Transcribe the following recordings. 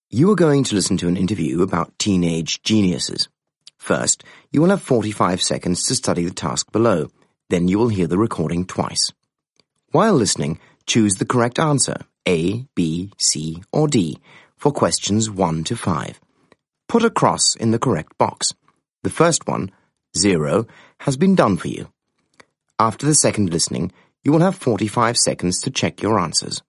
You are going to listen to an interview about teenage geniuses. First, you will have 45 seconds to study the task below. Then you will hear the recording twice. While listening, choose the correct answer, A, B, C, or D, for questions 1 to 5. Put a cross in the correct box. The first one, 0, has been done for you. After the second listening, you will have 45 seconds to check your answers.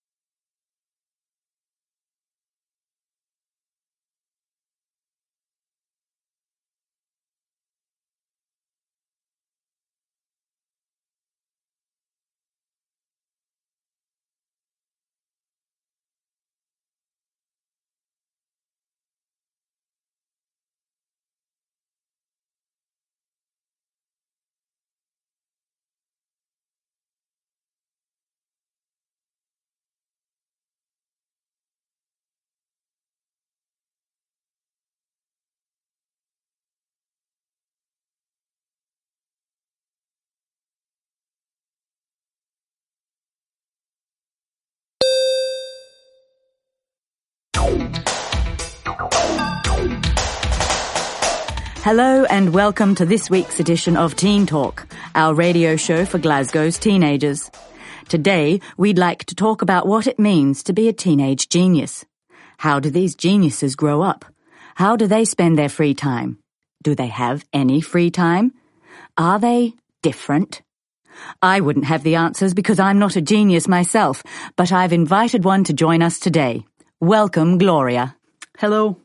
Hello and welcome to this week's edition of Teen Talk, our radio show for Glasgow's teenagers. Today, we'd like to talk about what it means to be a teenage genius. How do these geniuses grow up? How do they spend their free time? Do they have any free time? Are they different? I wouldn't have the answers because I'm not a genius myself, but I've invited one to join us today. Welcome, Gloria. Hello.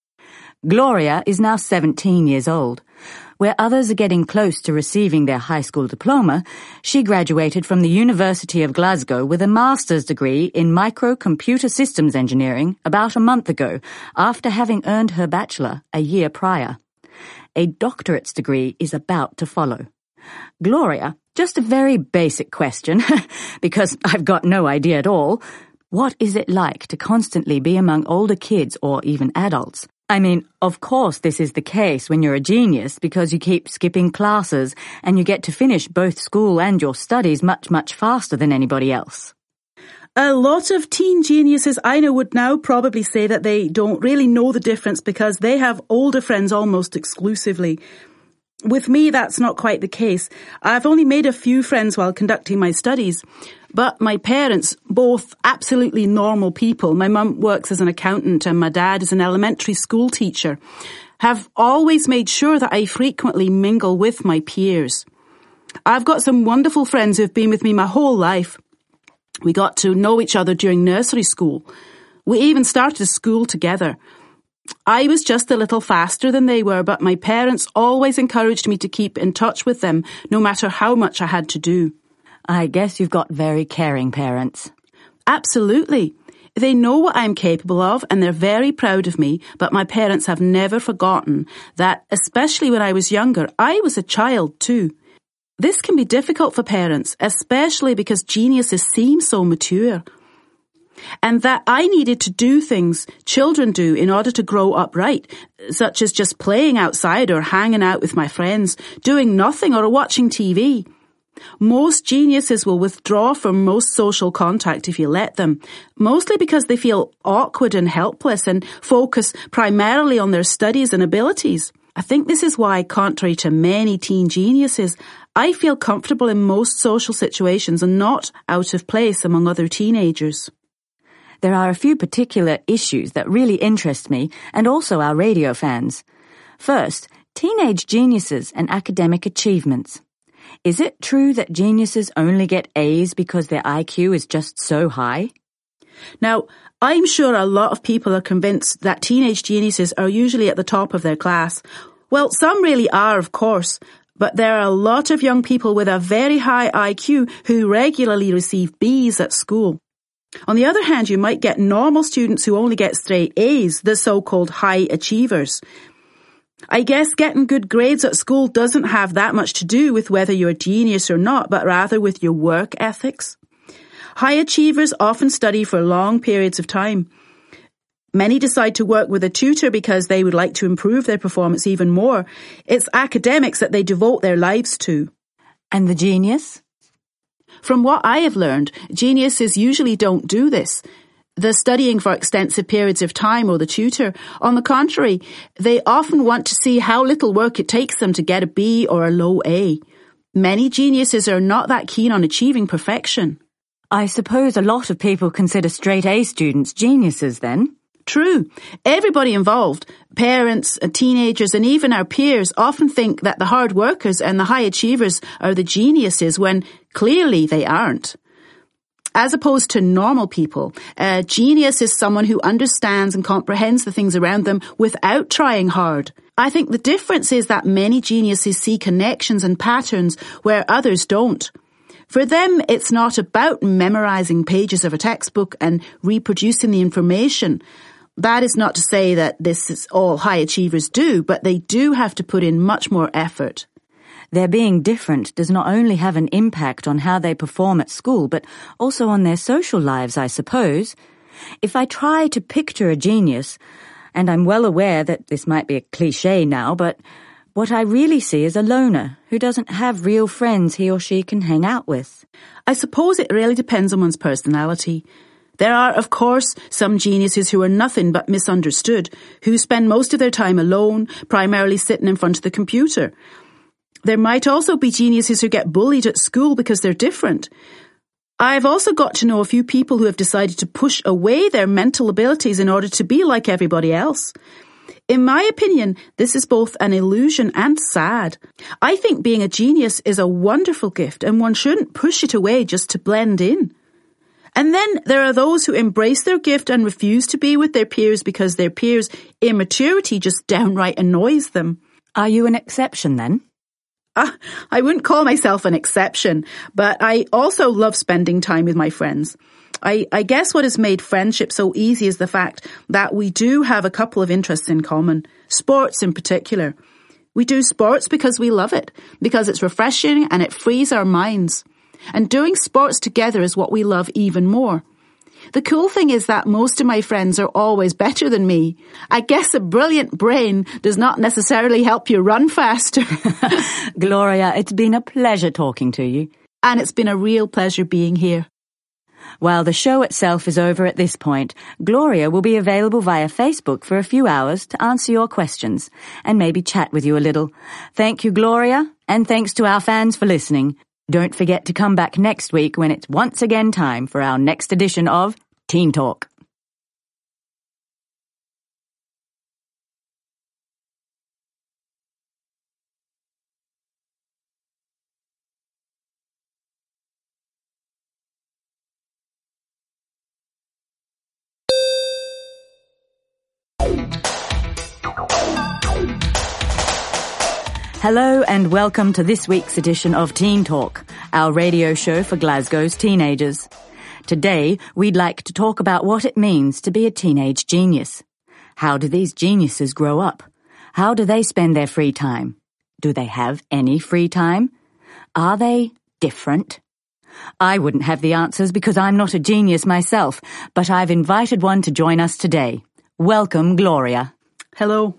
Gloria is now 17 years old. Where others are getting close to receiving their high school diploma, she graduated from the University of Glasgow with a master's degree in microcomputer systems engineering about a month ago, after having earned her bachelor a year prior. A doctorate's degree is about to follow. Gloria, just a very basic question, because I've got no idea at all. What is it like to constantly be among older kids or even adults? I mean, of course this is the case when you're a genius because you keep skipping classes and you get to finish both school and your studies much, much faster than anybody else. A lot of teen geniuses I know would now probably say that they don't really know the difference because they have older friends almost exclusively. With me, that's not quite the case. I've only made a few friends while conducting my studies. But my parents, both absolutely normal people, my mum works as an accountant and my dad is an elementary school teacher, have always made sure that I frequently mingle with my peers. I've got some wonderful friends who've been with me my whole life. We got to know each other during nursery school. We even started school together. I was just a little faster than they were, but my parents always encouraged me to keep in touch with them, no matter how much I had to do. I guess you've got very caring parents. Absolutely. They know what I'm capable of and they're very proud of me, but my parents have never forgotten that, especially when I was younger, I was a child too. This can be difficult for parents, especially because geniuses seem so mature. And that I needed to do things children do in order to grow up right, such as just playing outside or hanging out with my friends, doing nothing or watching TV. Most geniuses will withdraw from most social contact if you let them, mostly because they feel awkward and helpless and focus primarily on their studies and abilities. I think this is why, contrary to many teen geniuses, I feel comfortable in most social situations and not out of place among other teenagers. There are a few particular issues that really interest me and also our radio fans. First, teenage geniuses and academic achievements. Is it true that geniuses only get A's because their IQ is just so high? Now, I'm sure a lot of people are convinced that teenage geniuses are usually at the top of their class. Well, some really are, of course, but there are a lot of young people with a very high IQ who regularly receive B's at school. On the other hand, you might get normal students who only get straight A's, the so-called high achievers. I guess getting good grades at school doesn't have that much to do with whether you're a genius or not, but rather with your work ethics. High achievers often study for long periods of time. Many decide to work with a tutor because they would like to improve their performance even more. It's academics that they devote their lives to. And the genius? From what I have learned, geniuses usually don't do this. the studying for extensive periods of time or the tutor. On the contrary, they often want to see how little work it takes them to get a B or a low A. Many geniuses are not that keen on achieving perfection. I suppose a lot of people consider straight A students geniuses then. True. Everybody involved, parents, teenagers, and even our peers often think that the hard workers and the high achievers are the geniuses when clearly they aren't. As opposed to normal people, a genius is someone who understands and comprehends the things around them without trying hard. I think the difference is that many geniuses see connections and patterns where others don't. For them, it's not about memorizing pages of a textbook and reproducing the information. That is not to say that this is all high achievers do, but they do have to put in much more effort. Their being different does not only have an impact on how they perform at school, but also on their social lives, I suppose. If I try to picture a genius, and I'm well aware that this might be a cliché now, but what I really see is a loner who doesn't have real friends he or she can hang out with. I suppose it really depends on one's personality. There are, of course, some geniuses who are nothing but misunderstood, who spend most of their time alone, primarily sitting in front of the computer. There might also be geniuses who get bullied at school because they're different. I've also got to know a few people who have decided to push away their mental abilities in order to be like everybody else. In my opinion, this is both an illusion and sad. I think being a genius is a wonderful gift and one shouldn't push it away just to blend in. And then there are those who embrace their gift and refuse to be with their peers because their peers' immaturity just downright annoys them. Are you an exception then? I wouldn't call myself an exception, but I also love spending time with my friends. I guess what has made friendship so easy is the fact that we do have a couple of interests in common, sports in particular. We do sports because we love it, because it's refreshing and it frees our minds. And doing sports together is what we love even more. The cool thing is that most of my friends are always better than me. I guess a brilliant brain does not necessarily help you run faster. Gloria, it's been a pleasure talking to you. And it's been a real pleasure being here. While the show itself is over at this point, Gloria will be available via Facebook for a few hours to answer your questions and maybe chat with you a little. Thank you, Gloria, and thanks to our fans for listening. Don't forget to come back next week when it's once again time for our next edition of Teen Talk. Hello and welcome to this week's edition of Teen Talk, our radio show for Glasgow's teenagers. Today, we'd like to talk about what it means to be a teenage genius. How do these geniuses grow up? How do they spend their free time? Do they have any free time? Are they different? I wouldn't have the answers because I'm not a genius myself, but I've invited one to join us today. Welcome, Gloria. Hello.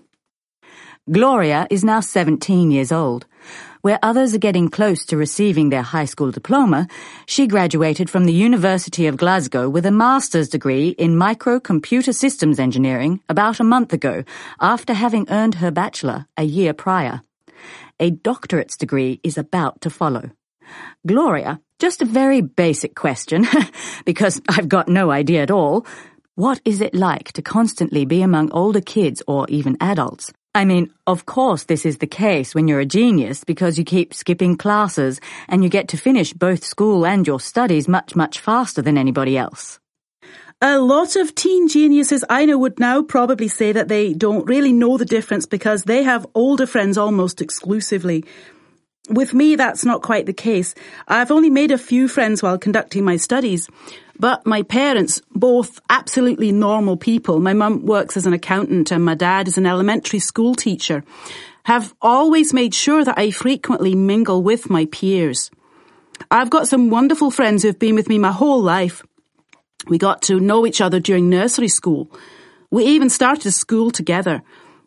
Gloria is now 17 years old. Where others are getting close to receiving their high school diploma, she graduated from the University of Glasgow with a master's degree in microcomputer systems engineering about a month ago, after having earned her bachelor a year prior. A doctorate's degree is about to follow. Gloria, just a very basic question, because I've got no idea at all. What is it like to constantly be among older kids or even adults? I mean, of course this is the case when you're a genius because you keep skipping classes and you get to finish both school and your studies much, much faster than anybody else. A lot of teen geniuses I know would now probably say that they don't really know the difference because they have older friends almost exclusively. With me, that's not quite the case. I've only made a few friends while conducting my studies. But my parents, both absolutely normal people, my mum works as an accountant and my dad is an elementary school teacher, have always made sure that I frequently mingle with my peers. I've got some wonderful friends who've been with me my whole life. We got to know each other during nursery school. We even started school together.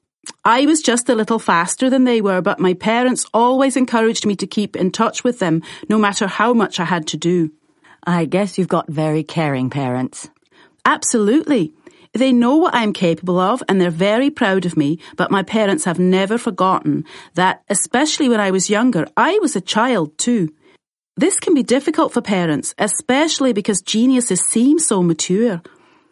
I was just a little faster than they were, but my parents always encouraged me to keep in touch with them, no matter how much I had to do. I guess you've got very caring parents. Absolutely. They know what I'm capable of and they're very proud of me, but my parents have never forgotten that, especially when I was younger, I was a child too. This can be difficult for parents, especially because geniuses seem so mature.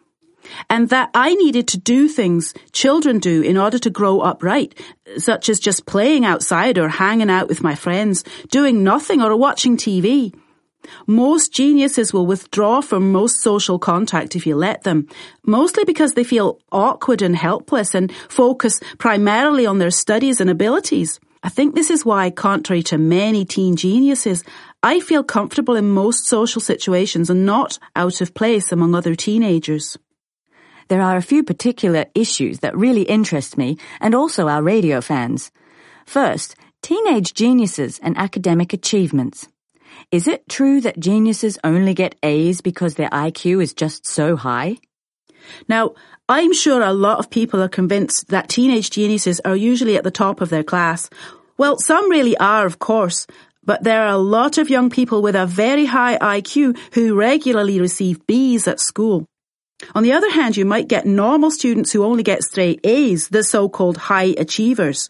And that I needed to do things children do in order to grow up right, such as just playing outside or hanging out with my friends, doing nothing or watching TV. Most geniuses will withdraw from most social contact if you let them, mostly because they feel awkward and helpless and focus primarily on their studies and abilities. I think this is why, contrary to many teen geniuses, I feel comfortable in most social situations and not out of place among other teenagers. There are a few particular issues that really interest me and also our radio fans. First, teenage geniuses and academic achievements. Is it true that geniuses only get A's because their IQ is just so high? Now, I'm sure a lot of people are convinced that teenage geniuses are usually at the top of their class. Well, some really are, of course, but there are a lot of young people with a very high IQ who regularly receive B's at school. On the other hand, you might get normal students who only get straight A's, the so-called high achievers.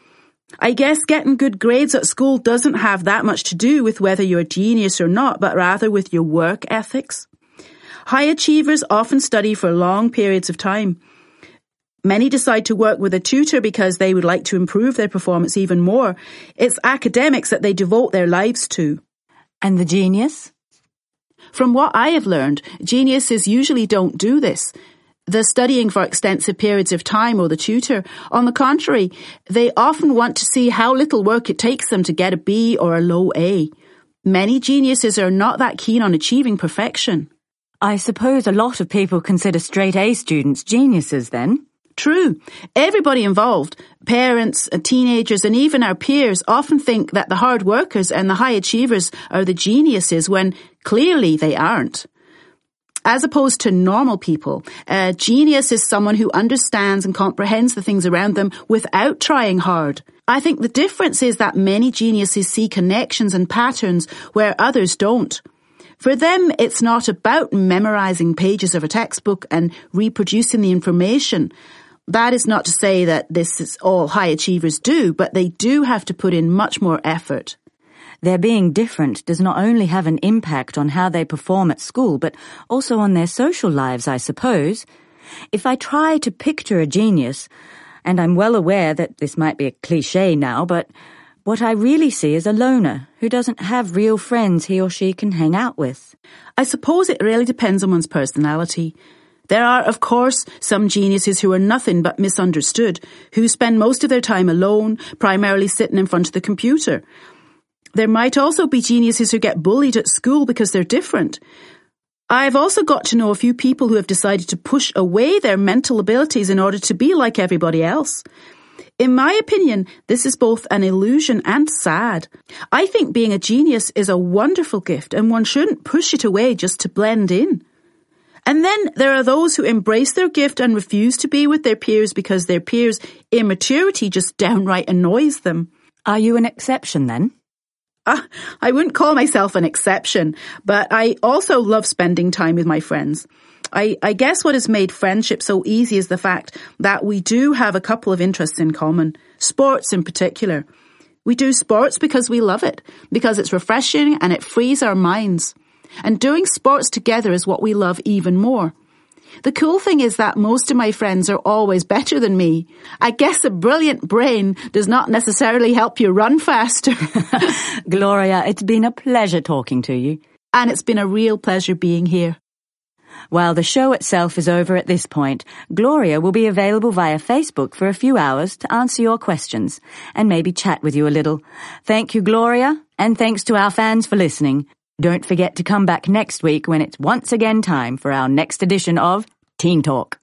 I guess getting good grades at school doesn't have that much to do with whether you're a genius or not, but rather with your work ethics. High achievers often study for long periods of time. Many decide to work with a tutor because they would like to improve their performance even more. It's academics that they devote their lives to. And the genius? From what I have learned, geniuses usually don't do this. The studying for extensive periods of time or the tutor. On the contrary, they often want to see how little work it takes them to get a B or a low A. Many geniuses are not that keen on achieving perfection. I suppose a lot of people consider straight A students geniuses then. True. Everybody involved, parents, teenagers, and even our peers often think that the hard workers and the high achievers are the geniuses when clearly they aren't. As opposed to normal people, a genius is someone who understands and comprehends the things around them without trying hard. I think the difference is that many geniuses see connections and patterns where others don't. For them, it's not about memorizing pages of a textbook and reproducing the information. That is not to say that this is all high achievers do, but they do have to put in much more effort. Their being different does not only have an impact on how they perform at school, but also on their social lives, I suppose. If I try to picture a genius, and I'm well aware that this might be a cliché now, but what I really see is a loner who doesn't have real friends he or she can hang out with. I suppose it really depends on one's personality. There are, of course, some geniuses who are nothing but misunderstood, who spend most of their time alone, primarily sitting in front of the computer. There might also be geniuses who get bullied at school because they're different. I've also got to know a few people who have decided to push away their mental abilities in order to be like everybody else. In my opinion, this is both an illusion and sad. I think being a genius is a wonderful gift and one shouldn't push it away just to blend in. And then there are those who embrace their gift and refuse to be with their peers because their peers' immaturity just downright annoys them. Are you an exception then? I wouldn't call myself an exception, but I also love spending time with my friends. I guess what has made friendship so easy is the fact that we do have a couple of interests in common, sports in particular. We do sports because we love it, because it's refreshing and it frees our minds. And doing sports together is what we love even more. The cool thing is that most of my friends are always better than me. I guess a brilliant brain does not necessarily help you run faster. Gloria, it's been a pleasure talking to you. And it's been a real pleasure being here. While the show itself is over at this point, Gloria will be available via Facebook for a few hours to answer your questions and maybe chat with you a little. Thank you, Gloria, and thanks to our fans for listening. Don't forget to come back next week when it's once again time for our next edition of Teen Talk.